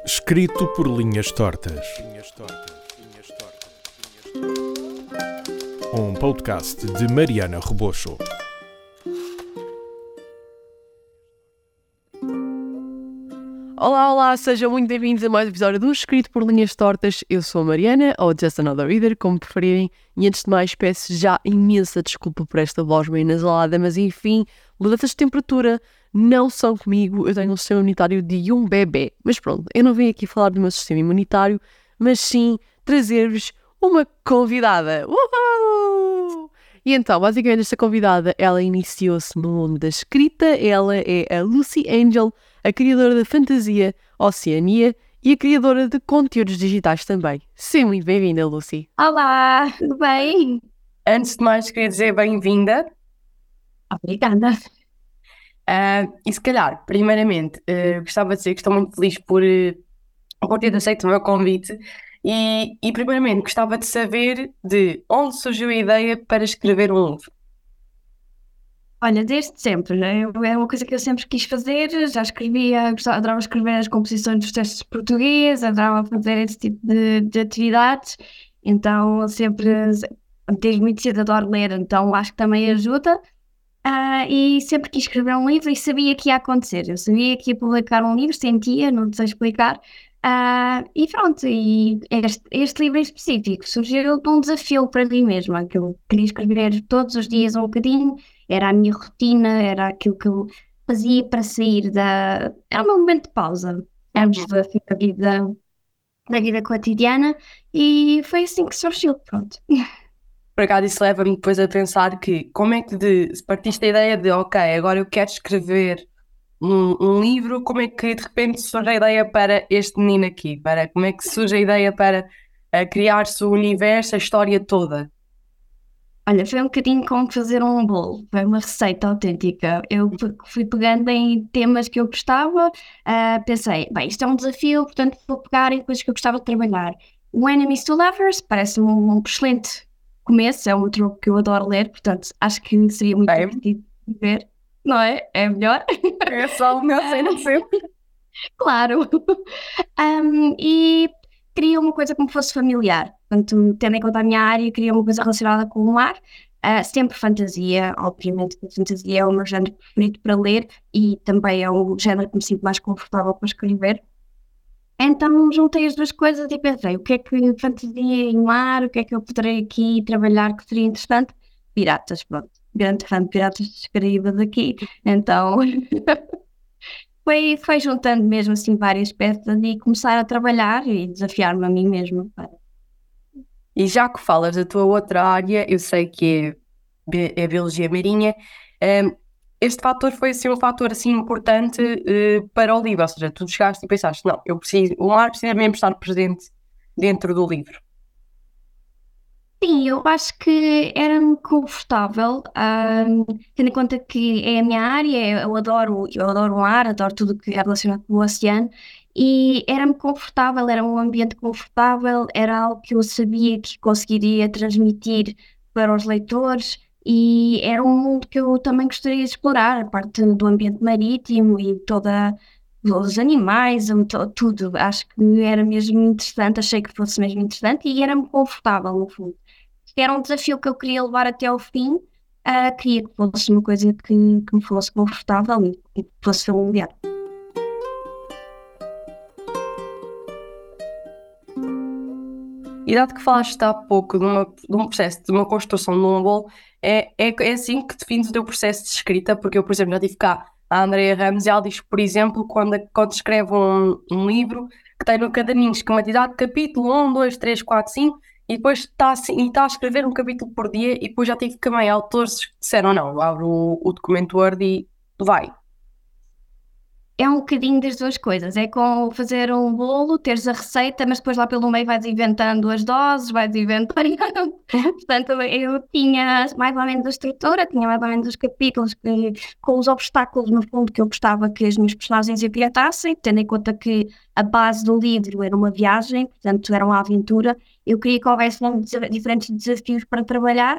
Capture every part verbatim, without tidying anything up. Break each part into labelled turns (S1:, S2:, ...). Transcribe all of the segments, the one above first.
S1: Escrito por linhas tortas. Um podcast de Mariana Rebocho.
S2: Olá, olá, sejam muito bem-vindos a mais um episódio do Escrito por Linhas Tortas. Eu sou a Mariana, ou Just Another Reader, como preferirem. E antes de mais, peço já imensa desculpa por esta voz meio nasalada, mas enfim, mudanças de temperatura não são comigo. Eu tenho um sistema imunitário de um bebê. Mas pronto, eu não vim aqui falar do meu sistema imunitário, mas sim trazer-vos uma convidada. Uhul! E então, basicamente, esta convidada, ela iniciou-se no mundo da escrita. Ela é a Lucy Angel, a criadora da fantasia Oceania e a criadora de conteúdos digitais também. Seja muito bem-vinda, Lucy.
S3: Olá, tudo bem?
S4: Antes de mais, queria dizer bem-vinda.
S3: Obrigada.
S4: Uh, e se calhar, primeiramente, uh, gostava de dizer que estou muito feliz por, uh, por ter aceito o meu convite. E, e primeiramente, gostava de saber de onde surgiu a ideia para escrever um livro.
S3: Olha, desde sempre, né? Eu- é uma coisa que eu sempre quis fazer. Já escrevia, gostava, adorava escrever as composições dos textos portugueses, adorava fazer esse tipo de, de atividades. Então, sempre, desde muito cedo, adoro ler, então acho que também ajuda. Ah, e sempre quis escrever um livro e sabia que ia acontecer. Eu sabia que ia publicar um livro, sentia, não sei explicar. Ah, e pronto, e este, este livro em específico surgiu de um desafio para mim mesma, que eu queria escrever todos os dias um bocadinho, era a minha rotina, era aquilo que eu fazia para sair da... Era um momento de pausa, antes da, da vida, da vida cotidiana, e foi assim que surgiu, pronto.
S4: Por acaso, isso leva-me depois a pensar que, como é que de, se partiste a ideia de, ok, agora eu quero escrever um, um livro, como é que de repente surge a ideia para este menino aqui? Para, como é que surge a ideia para uh, criar-se o universo, a história toda?
S3: Olha, foi um bocadinho como fazer um bolo, foi uma receita autêntica. Eu pe- fui pegando em temas que eu gostava, ah, pensei, bem, isto é um desafio, portanto vou pegar em coisas que eu gostava de trabalhar. O Enemies to Lovers parece-me um, um excelente começo, é um truque que eu adoro ler, portanto acho que seria muito
S4: Bem.
S3: divertido de ver, não é? É melhor?
S4: É só o meu cena sempre.
S3: Claro. Um, e queria uma coisa como fosse familiar. Portanto, tendo em conta a minha área, queria uma coisa relacionada com o mar. Uh, sempre fantasia, obviamente que a fantasia é o meu género preferido para ler e também é o género que me sinto mais confortável para escrever. Então juntei as duas coisas e pensei, o que é que fantasia e mar, o que é que eu poderei aqui trabalhar que seria interessante? Piratas, pronto. Grande fã de Piratas dos Caraíbas aqui. Então... Foi, foi juntando mesmo assim várias peças e começar a trabalhar e desafiar-me a mim mesma.
S4: E já que falas da tua outra área, eu sei que é, bi- é Biologia Marinha, um, este fator foi assim, um fator assim, importante uh, para o livro, ou seja, tu chegaste e pensaste, não, eu preciso, o mar precisa mesmo estar presente dentro do livro.
S3: Sim, eu acho que era-me confortável, ahm, tendo em conta que é a minha área, eu adoro, eu adoro o mar, adoro tudo o que é relacionado com o oceano, e era-me confortável, era um ambiente confortável, era algo que eu sabia que conseguiria transmitir para os leitores, e era um mundo que eu também gostaria de explorar, a parte do ambiente marítimo e toda os animais, o to- tudo. Acho que era mesmo interessante, achei que fosse mesmo interessante e era-me confortável, no fundo. Era um desafio que eu queria levar até ao fim. Ah, queria que fosse uma coisa que, que me fosse confortável e e que fosse familiar.
S4: E dado que falaste há pouco de, uma, de um processo, de uma construção de um bolo, é, é, é assim que defines o teu processo de escrita, porque eu, por exemplo, já tive cá a Andrea Ramos e ela diz que, por exemplo, quando, quando escreve um, um livro que tem no caderninho esquematizado, capítulo um, dois, três, quatro, cinco, e depois está assim, e está a escrever um capítulo por dia, e depois já tive também autores que disseram, não, abre o, o documento Word e vai.
S3: É um bocadinho das duas coisas. É com fazer um bolo, teres a receita, mas depois lá pelo meio vais inventando as doses, vais inventando. Portanto, eu tinha mais ou menos a estrutura, tinha mais ou menos os capítulos que, com os obstáculos, no fundo, que eu gostava que as minhas personagens enfrentassem, tendo em conta que a base do livro era uma viagem, portanto, era uma aventura. Eu queria que houvesse desa- diferentes desafios para trabalhar.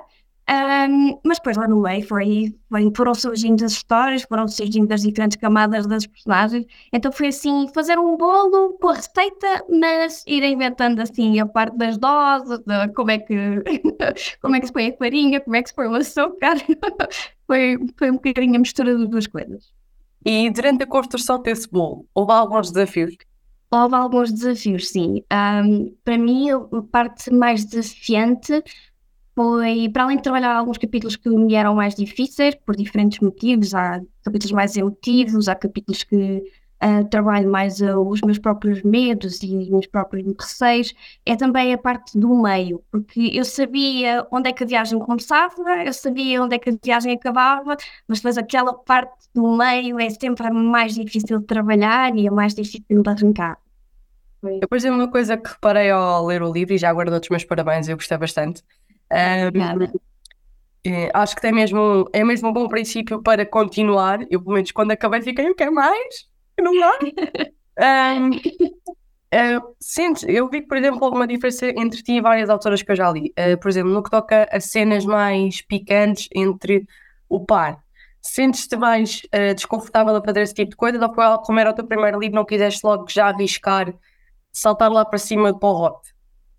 S3: Um, mas depois lá no meio foi, foi, foram surgindo as histórias, foram surgindo as diferentes camadas das personagens. Então foi assim, fazer um bolo com a receita, mas ir inventando assim a parte das doses, de como é que como é que se põe a farinha, como é que se põe o açúcar. foi, foi um bocadinho a mistura das duas coisas.
S4: E durante a construção desse bolo, houve alguns desafios?
S3: Houve alguns desafios, sim. Um, para mim, a parte mais desafiante foi, para além de trabalhar alguns capítulos que me eram mais difíceis, por diferentes motivos, há capítulos mais emotivos, há capítulos que uh, trabalho mais uh, os meus próprios medos e os meus próprios receios, é também a parte do meio, porque eu sabia onde é que a viagem começava, eu sabia onde é que a viagem acabava, mas depois aquela parte do meio é sempre a mais difícil de trabalhar e a mais difícil de arrancar.
S4: Eu, por exemplo, uma coisa que reparei ao ler o livro, e já agora dou-te os meus parabéns, eu gostei bastante. Um, é, acho que tem mesmo, é mesmo um bom princípio para continuar. Eu, pelo menos, quando acabei, fiquei, eu quero mais, eu não dá. um, uh, sentes, eu vi que, por exemplo, houve uma diferença entre ti e várias autoras que eu já li. Uh, por exemplo, no que toca a cenas mais picantes entre o par. Sentes-te mais uh, desconfortável a fazer esse tipo de coisa? Ou foi, como era o teu primeiro livro, não quiseste logo já arriscar, saltar lá para cima para o hot?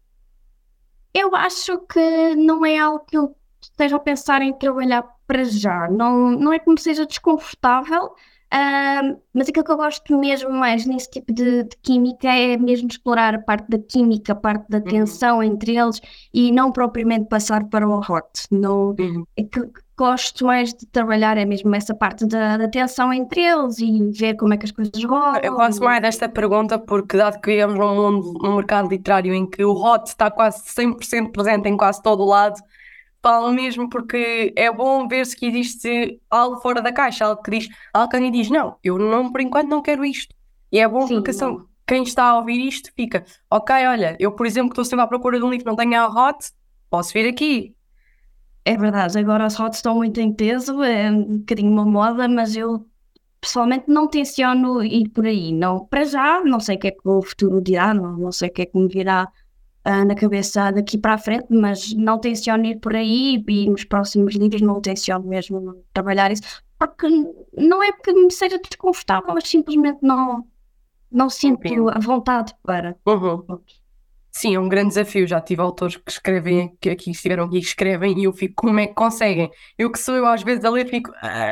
S3: Eu acho que não é algo que eu esteja a pensar em trabalhar para já. Não, não é que me seja desconfortável, uh, mas aquilo que eu gosto mesmo mais nesse tipo de, de química é mesmo explorar a parte da química, a parte da tensão uhum. entre eles e não propriamente passar para o hot. Não, uhum. Aquilo que gosto mais de trabalhar é mesmo essa parte da, da tensão entre eles e ver como é que as coisas rolam.
S4: Eu gosto mais desta pergunta porque, dado que vivemos num mundo, num mercado literário em que o hot está quase cem por cento presente em quase todo o lado, falo mesmo porque é bom ver-se que existe algo fora da caixa, algo que diz, algo que alguém diz, não, eu não, por enquanto não quero isto. E é bom Sim, porque são, quem está a ouvir isto fica, ok, olha, eu por exemplo que estou sempre à procura de um livro que não tenha a hot, posso vir aqui.
S3: É verdade, agora os hots estão muito em peso, é um bocadinho uma moda, mas eu pessoalmente não tenciono ir por aí. Não, para já, não sei o que é que o futuro dirá, não, não sei o que é que me virá uh, na cabeça daqui para a frente, mas não tenciono ir por aí e nos próximos livros não tenciono mesmo trabalhar isso, porque não é porque me seja desconfortável, mas simplesmente não, não sinto a vontade para.
S4: Uhum. Sim, é um grande desafio. Já tive autores que escrevem, que aqui estiveram aqui, que escrevem e eu fico, como é que conseguem? Eu que sou eu às vezes a ler fico...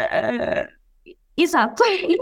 S3: Exato.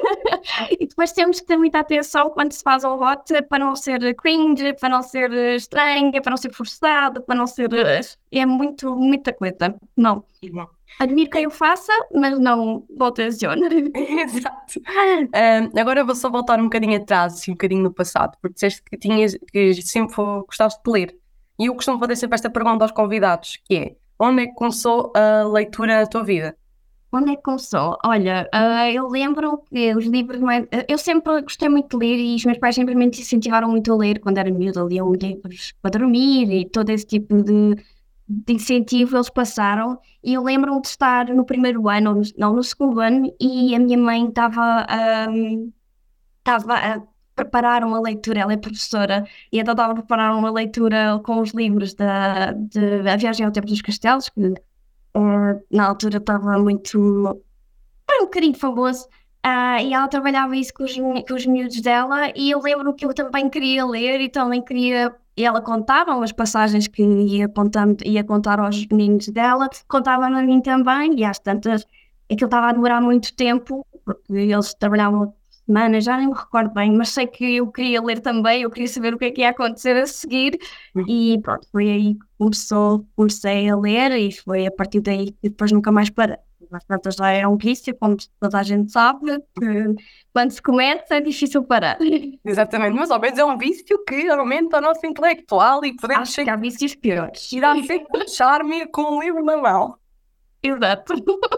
S3: E depois temos que ter muita atenção quando se faz um hot para não ser cringe, para não ser estranha, para não ser forçado, para não ser... É muito, muita coisa. Não. Admiro quem o faça, mas não vou tensionar.
S4: Exato. Um, agora vou só voltar um bocadinho atrás, assim, um bocadinho no passado, porque disseste que, tinhas, que sempre gostaste de ler. E eu costumo fazer sempre esta pergunta aos convidados, que é, onde é que começou a leitura na tua vida?
S3: Onde é que começou? Olha, uh, eu lembro que os livros... Eu sempre gostei muito de ler e os meus pais sempre me incentivaram muito a ler quando era miúda. Liam livros para dormir e todo esse tipo de... de incentivo eles passaram e eu lembro-me de estar no primeiro ano, ou no, não, no segundo ano, e a minha mãe estava um, estava a preparar uma leitura, ela é professora, e então estava a preparar uma leitura com os livros da, de A Viagem ao Tempo dos Castelos, que uh, na altura estava muito, era um bocadinho famoso, uh, e ela trabalhava isso com os, com os miúdos dela, e eu lembro que eu também queria ler e também queria. E ela contava as passagens que ia, contando, ia contar aos meninos dela, contava-me a mim também, e às tantas, aquilo estava a demorar muito tempo, porque eles trabalhavam semanas, já nem me recordo bem, mas sei que eu queria ler também, eu queria saber o que é que ia acontecer a seguir, e pronto, foi aí que começou, comecei a ler, e foi a partir daí que depois nunca mais parei. Às tantas já era um vício, como toda a gente sabe, que quando se começa é difícil parar.
S4: Exatamente, mas ao menos é um vício que aumenta o nosso intelectual e podemos...
S3: Acho que há vícios piores.
S4: E dá sempre charme com um livro na mão.
S3: Exato.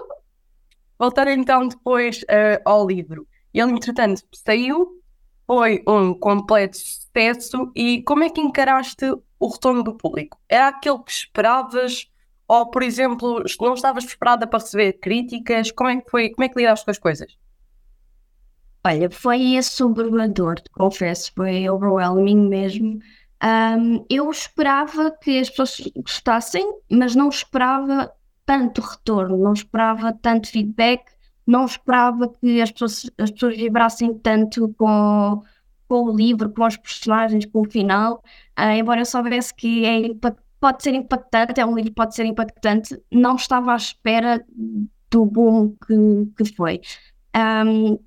S4: Voltar então depois uh, ao livro. Ele, entretanto, saiu, foi um completo sucesso, e como é que encaraste o retorno do público? Era aquele que esperavas? Ou, por exemplo, não estavas preparada para receber críticas? Como é que foi? Como é que lidaste com as coisas?
S3: Olha, foi assoberbador, confesso, foi overwhelming mesmo. Um, eu esperava que as pessoas gostassem, mas não esperava tanto retorno, não esperava tanto feedback, não esperava que as pessoas, as pessoas vibrassem tanto com, com o livro, com os personagens, com o final. Uh, embora eu soubesse que é, pode ser impactante, é um livro que pode ser impactante, não estava à espera do boom que, que foi. Um,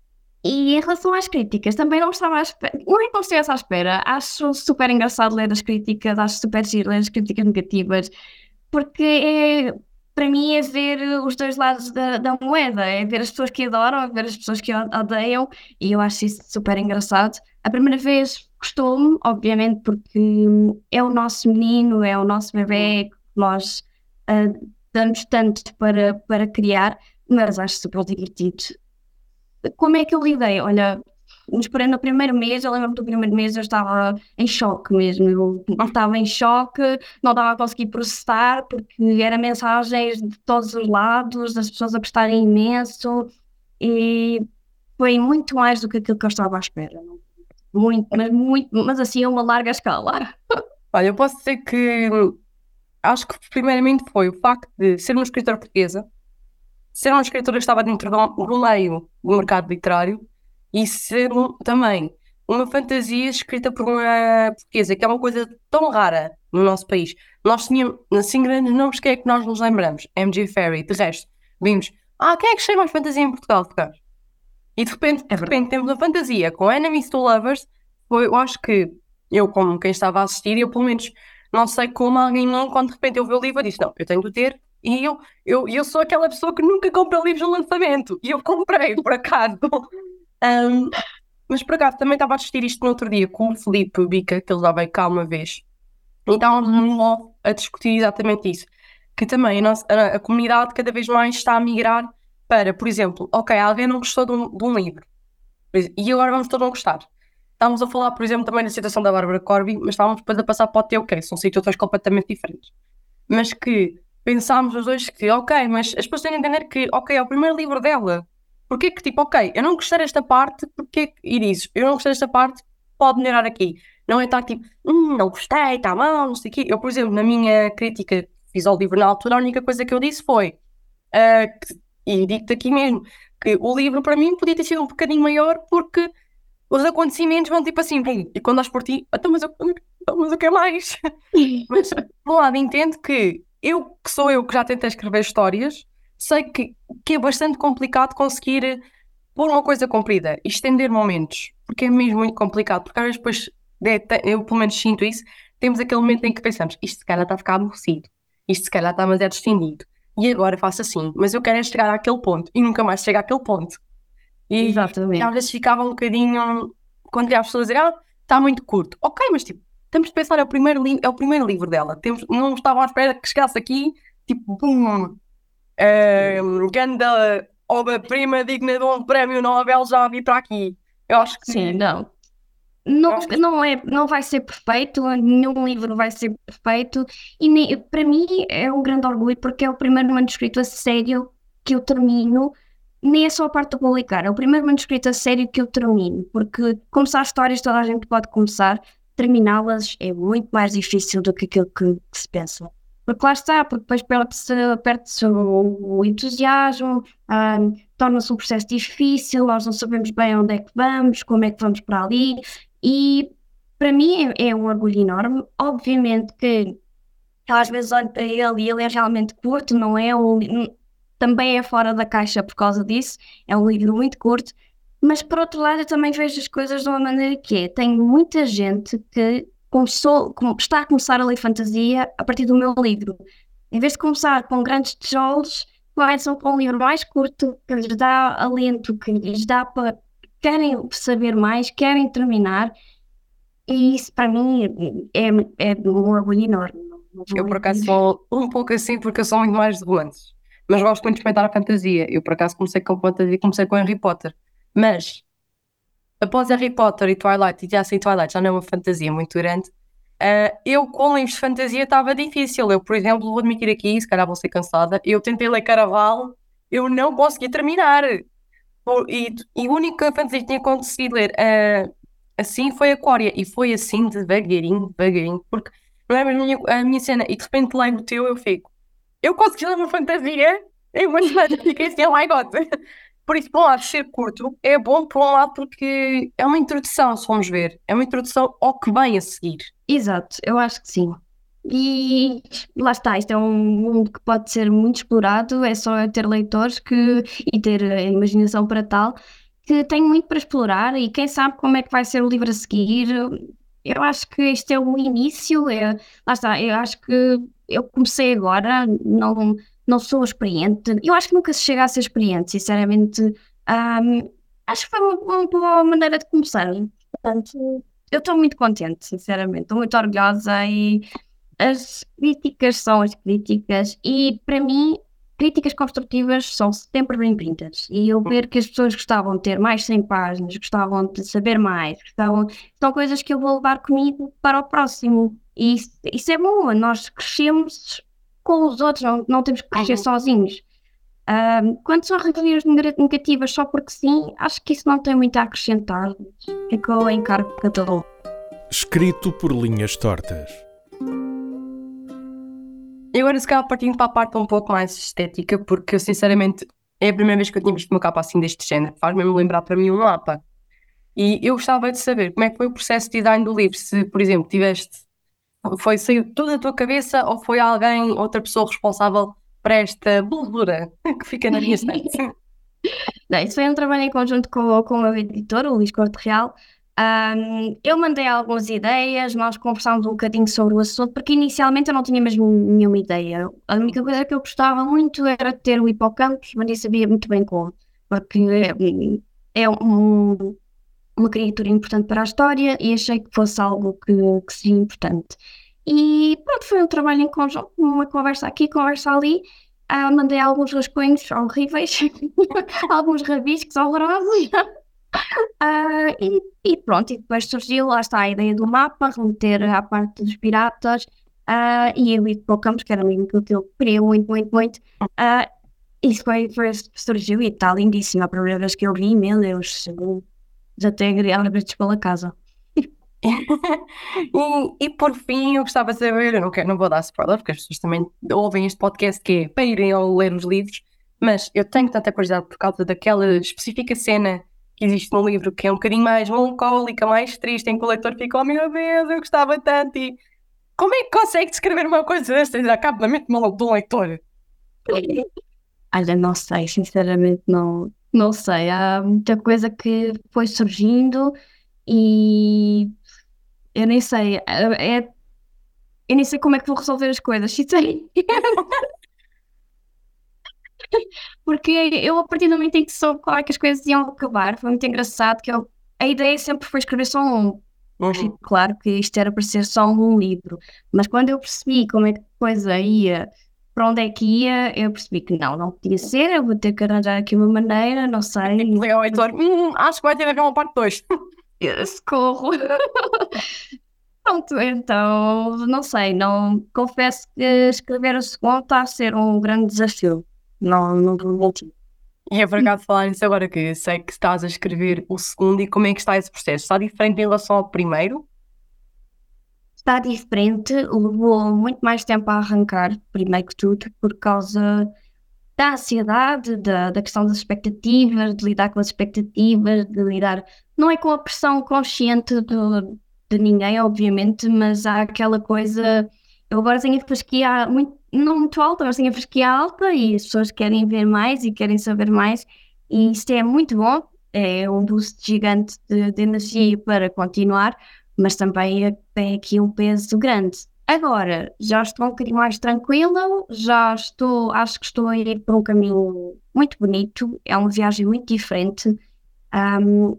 S3: e em relação às críticas, também não estava à espera, não é que não estivesse à espera, acho super engraçado ler as críticas, acho super giro ler as críticas negativas, porque é, para mim é ver os dois lados da, da moeda, é ver as pessoas que adoram, é ver as pessoas que odeiam, e eu acho isso super engraçado. A primeira vez gostou-me, obviamente, porque é o nosso menino, é o nosso bebê, que nós uh, damos tanto para, para criar, mas acho super divertido. Como é que eu lidei? Olha, no primeiro mês, eu lembro-me do primeiro mês, eu estava em choque mesmo, eu estava em choque, não estava a conseguir processar, porque eram mensagens de todos os lados, das pessoas a prestarem imenso, e foi muito mais do que aquilo que eu estava à espera. Muito, mas, muito, mas assim a uma larga escala.
S4: Olha, eu posso dizer que acho que primeiramente foi o facto de ser uma escritora portuguesa, ser uma escritora que estava dentro do meio do mercado literário e ser também uma fantasia escrita por uma portuguesa, que é uma coisa tão rara no nosso país. Nós tínhamos, assim, grandes nomes, quem é que nós nos lembramos? M J Ferry, de resto, vimos, ah, quem é que chama mais fantasia em Portugal? E de repente, de repente temos uma fantasia com Enemies to Lovers. Foi, eu acho que eu, como quem estava a assistir, eu pelo menos não sei como alguém, quando de repente eu vi o livro, eu disse, não, eu tenho de ter. E eu, eu, eu sou aquela pessoa que nunca compra livros no lançamento. E eu comprei, por acaso. Um, mas por acaso também estava a assistir isto no outro dia com o Filipe Bica, que ele já veio cá uma vez. E estávamos a discutir exatamente isso. Que também a, nossa, a, a comunidade cada vez mais está a migrar para, por exemplo, ok, alguém não gostou de um, de um livro. E agora vamos todos não gostar. Estávamos a falar, por exemplo, também da situação da Bárbara Corby, mas estávamos depois a passar para o T O K. São situações completamente diferentes. Mas que pensámos os dois que, ok, mas as pessoas têm a entender que, ok, é o primeiro livro dela. Porquê que, tipo, ok, eu não gostei desta parte, porque e dizes, eu não gostei desta parte, pode melhorar aqui. Não é estar tipo, hum, não gostei, está mal, não sei o quê. Eu, por exemplo, na minha crítica que fiz ao livro na altura, a única coisa que eu disse foi, uh, que, e digo-te aqui mesmo, que o livro para mim podia ter sido um bocadinho maior porque os acontecimentos vão tipo assim, bum, e quando dás por ti, então, mas eu, mas eu quero mais. Mas, por um lado, entendo que eu, que sou eu que já tentei escrever histórias, sei que, que é bastante complicado conseguir pôr uma coisa comprida e estender momentos, porque é mesmo muito complicado, porque às vezes depois, eu pelo menos sinto isso, temos aquele momento em que pensamos, isto se calhar está a ficar aborrecido, isto se calhar está demasiado estendido, e agora faço assim, mas eu quero é chegar àquele ponto, e nunca mais chego àquele ponto. E
S3: exatamente.
S4: Às vezes ficava um bocadinho, quando as pessoas diziam, ah, está muito curto, ok, mas tipo, temos de pensar, é o primeiro, li- é o primeiro livro dela, temos, não estavam à espera que chegasse aqui, tipo, bum, uh, ganda obra-prima digna de um prémio Nobel já vi para aqui. Eu acho que
S3: sim, não. Não, não, é, não vai ser perfeito, nenhum livro vai ser perfeito, e nem, para mim é um grande orgulho porque é o primeiro manuscrito a sério que eu termino, nem é só a parte de publicar, é o primeiro manuscrito a sério que eu termino, porque começar histórias toda a gente pode começar, terminá-las é muito mais difícil do que aquilo que, que se pensa. Porque lá está, porque depois perde-se, perde-se o, o entusiasmo, um, torna-se um processo difícil, nós não sabemos bem onde é que vamos, como é que vamos para ali, e para mim é, é um orgulho enorme. Obviamente que às vezes olho para ele e ele é realmente curto, não é um, também é fora da caixa por causa disso, é um livro muito curto, mas por outro lado eu também vejo as coisas de uma maneira que é, tem muita gente que começou, está a começar a ler fantasia a partir do meu livro. Em vez de começar com grandes tijolos, começam com um livro mais curto, que lhes dá alento, que lhes dá para... querem saber mais, querem terminar, e isso para mim é, é um orgulho enorme.
S4: Eu por acaso sou um pouco assim porque eu sou muito mais de romances, mas gosto muito de experimentar a fantasia. Eu por acaso comecei com fantasia, comecei com Harry Potter, mas após Harry Potter e Twilight, e já sei Twilight, já não é uma fantasia muito grande, uh, eu com livros de fantasia estava difícil. Eu, por exemplo, vou admitir aqui, se calhar vou ser cansada, eu tentei ler Caraval, eu não consegui terminar. E, e a única fantasia que tinha conseguido ler uh, assim foi a Quória, e foi assim devagarinho, devagarinho, porque não é mesmo a minha, a minha cena, e de repente leio o teu, eu fico, eu consegui ler uma fantasia em uma semana e fiquei assim, oh my god. Por isso, por um lado, ser curto é bom, por um lado, porque é uma introdução, se vamos ver. É uma introdução ao que vem a seguir.
S3: Exato, eu acho que sim. E lá está, isto é um mundo que pode ser muito explorado, é só ter leitores que, e ter a imaginação para tal, que tem muito para explorar e quem sabe como é que vai ser o livro a seguir. Eu acho que este é o início, é, lá está, eu acho que eu comecei agora, não, não sou experiente, eu acho que nunca se chega a ser experiente, sinceramente. Ahm, acho que foi uma, uma boa maneira de começar, portanto, eu estou muito contente, sinceramente, estou muito orgulhosa e as críticas são as críticas e para mim críticas construtivas são sempre bem-vindas e eu ver que as pessoas gostavam de ter mais cem páginas, gostavam de saber mais, gostavam, são coisas que eu vou levar comigo para o próximo e isso, isso é bom, nós crescemos com os outros, não, não temos que crescer
S4: Uhum.
S3: sozinhos. Ahm, quando são reviews neg- negativas só porque sim, acho que isso não tem muito a acrescentar, ficou em cargo de cada um.
S1: Escrito por linhas tortas.
S4: E agora, se calhar, partindo para a parte um pouco mais estética, porque eu, sinceramente, é a primeira vez que eu tinha visto uma capa assim deste género. Faz mesmo lembrar para mim um mapa. E eu gostava de saber como é que foi o processo de design do livro. Se, por exemplo, tiveste... Foi, saiu tudo da tua cabeça ou foi alguém, outra pessoa responsável por esta belezura que fica na minha estante?
S3: Não, isso foi um trabalho em conjunto com, com o meu editor, o Luís Corte Real. Ahm, eu mandei algumas ideias, nós conversámos um bocadinho sobre o assunto, porque inicialmente eu não tinha mesmo nenhuma ideia. A única coisa que eu gostava muito era de ter o hipocampus, mas nem sabia muito bem como, porque é, é um, uma criatura importante para a história e achei que fosse algo que, que seria importante. E pronto, foi um trabalho em conjunto, uma conversa aqui, conversa ali. Ah, mandei alguns rascunhos horríveis, alguns rabiscos horrorosos. Ah, e, e pronto, e depois surgiu, lá está a ideia do mapa, remeter à parte dos piratas, ah, e eu ir para o campus, que era mesmo aquilo que eu queria muito, muito, muito. Ah, isso foi, foi, surgiu e está lindíssimo. A primeira vez que eu vi, meu Deus, eu já até criava gritos pela casa.
S4: e, e por fim, eu gostava de saber, eu não, quero, não vou dar spoiler, porque as pessoas também ouvem este podcast que é para irem ao ler os livros, mas eu tenho tanta curiosidade por causa daquela específica cena que existe no livro, que é um bocadinho mais melancólica, mais triste, em que o leitor fica, oh meu Deus, eu gostava tanto, e como é que consegue descrever uma coisa destas a cabo da mente do leitor?
S3: Olha, não sei, sinceramente não, não sei. Há muita coisa que foi surgindo e eu nem sei. É, é- eu nem sei como é que vou resolver as coisas, sinceramente. Porque eu, a partir do momento em que soube como é que as coisas iam acabar, foi muito engraçado que eu, a ideia sempre foi escrever só um.
S4: Uhum.
S3: Claro que isto era para ser só um livro, mas quando eu percebi como é que a coisa ia, para onde é que ia, eu percebi que não, não podia ser, eu vou ter que arranjar aqui uma maneira, não sei,
S4: Liga ao leitor, hum, acho que vai ter a ver uma parte dois.
S3: socorro. Pronto, então, não sei, não, confesso que escrever o segundo está a ser um grande desafio, não, não vou mentir.
S4: E é por acaso falar nisso agora, que sei que estás a escrever o segundo e como é que está esse processo? Está diferente em relação ao primeiro?
S3: Está diferente, levou muito mais tempo a arrancar, primeiro que tudo, por causa da ansiedade, da, da questão das expectativas, de lidar com as expectativas, de lidar, não é com a pressão consciente do, de ninguém, obviamente, mas há aquela coisa, eu agora tenho a fasquia muito, não muito alta, mas tenho a fasquia alta e as pessoas querem ver mais e querem saber mais, e isto é muito bom, é um boost gigante de, de energia para continuar, mas também é- tem aqui um peso grande. Agora, já estou um bocadinho mais tranquila, já estou, acho que estou a ir por um caminho muito bonito, é uma viagem muito diferente, ahm,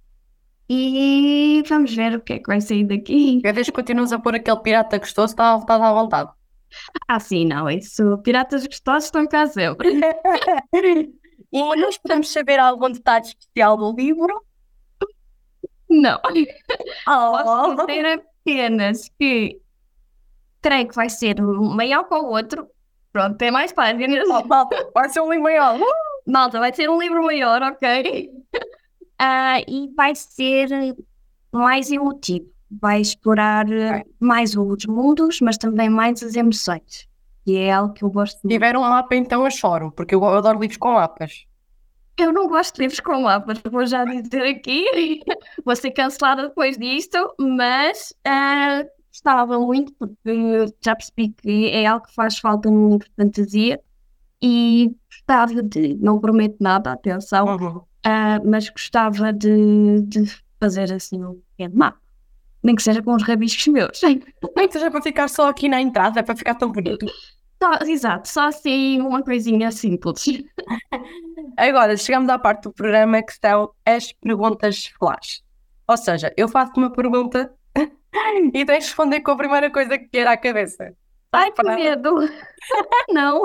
S3: e vamos ver o que é que vai sair daqui.
S4: Cada vez que continuas a pôr aquele pirata gostoso, estás está à vontade.
S3: Ah, sim, não, isso, piratas gostosos estão cá sempre.
S4: E nós podemos saber algum detalhe especial do livro?
S3: Não,
S4: Oh.
S3: posso dizer apenas que creio que vai ser um maior que o outro, pronto, tem mais páginas.
S4: Oh, malta, vai ser um livro maior.
S3: Malta, vai ser um livro maior, ok? Ah, e vai ser mais emotivo. Vai explorar eh, mais os mundos, mas também mais as emoções. e é algo que eu gosto
S4: Se
S3: muito.
S4: tiver um mapa, então eu choro, porque eu, eu adoro livros com mapas.
S3: Eu não gosto de livros com mapas, vou já dizer aqui, vou ser cancelada depois disto, mas ah, gostava muito, porque já percebi que é algo que faz falta no livro de fantasia e gostava de, não prometo nada, atenção,
S4: Uhum.
S3: ah, mas gostava de, de fazer assim um pequeno mapa, nem que seja com os rabiscos meus.
S4: Nem que seja para ficar só aqui na entrada, é para ficar tão bonito.
S3: Só, exato, só assim uma coisinha simples.
S4: Agora, chegamos à parte do programa que são as perguntas flash. Ou seja, eu faço uma pergunta e tens de responder com a primeira coisa que vier à cabeça.
S3: Ai, que medo! Não!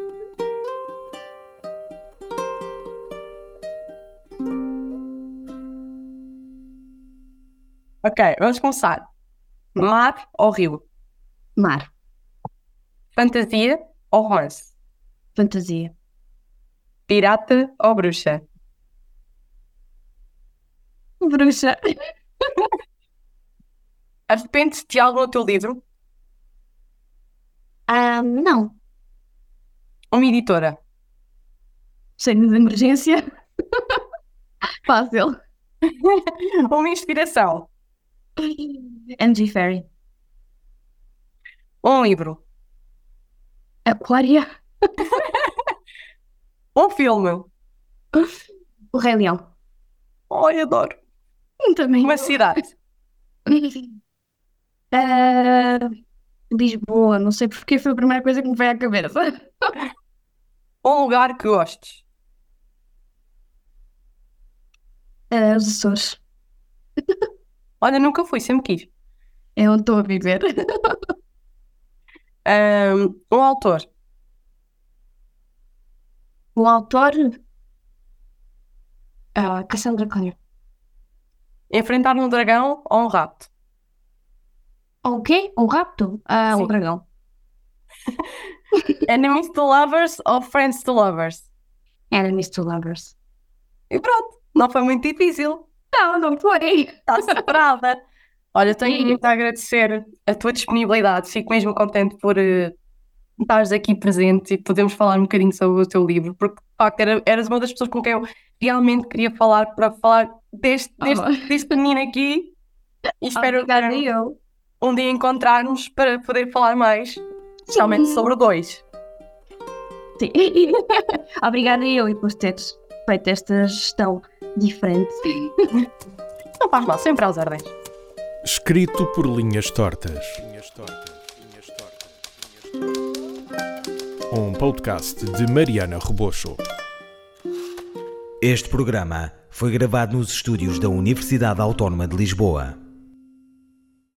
S4: Ok, vamos começar. Mar ou rio?
S3: Mar,
S4: Fantasia ou romance?
S3: fantasia,
S4: Pirata ou bruxa?
S3: bruxa,
S4: Arrependes-te de algo no teu livro?
S3: ah, não,
S4: Uma editora?
S3: cheio de emergência, fácil.
S4: Uma inspiração?
S3: Angie Ferry,
S4: Um livro?
S3: Aquária,
S4: Um filme?
S3: o Rei Leão,
S4: Ai, adoro.
S3: também.
S4: Uma cidade?
S3: Ah, Lisboa, não sei porque foi a primeira coisa que me veio à cabeça.
S4: Um lugar que gostes?
S3: Ah, os Açores,
S4: Olha, nunca fui, sempre quis.
S3: é onde estou a viver.
S4: Ahm, Um autor?
S3: O autor, ah, Cassandra Clare.
S4: Enfrentar um dragão ou um rato?
S3: O quê? Um rapto? Ah,
S4: Sim.
S3: um dragão.
S4: Enemies to lovers ou friends to lovers?
S3: Enemies to lovers.
S4: E pronto, não foi muito difícil.
S3: Não, não foi.
S4: Está superada. Olha, tenho muito a agradecer a tua disponibilidade. Fico mesmo contente por uh, estares aqui presente e podemos falar um bocadinho sobre o teu livro, porque de facto era, eras uma das pessoas com quem eu realmente queria falar para falar deste, deste,
S3: Oh.
S4: deste menino aqui. E espero
S3: Obrigada,
S4: que
S3: eu.
S4: um dia encontrar-nos para poder falar mais, especialmente sobre o dois.
S3: Sim. Obrigada eu e por teres feito esta gestão diferente.
S4: Não faz mal, sempre aos ordens.
S1: Escrito por linhas tortas. Um podcast de Mariana Rebocho.
S5: Este programa foi gravado nos estúdios da Universidade Autónoma de Lisboa.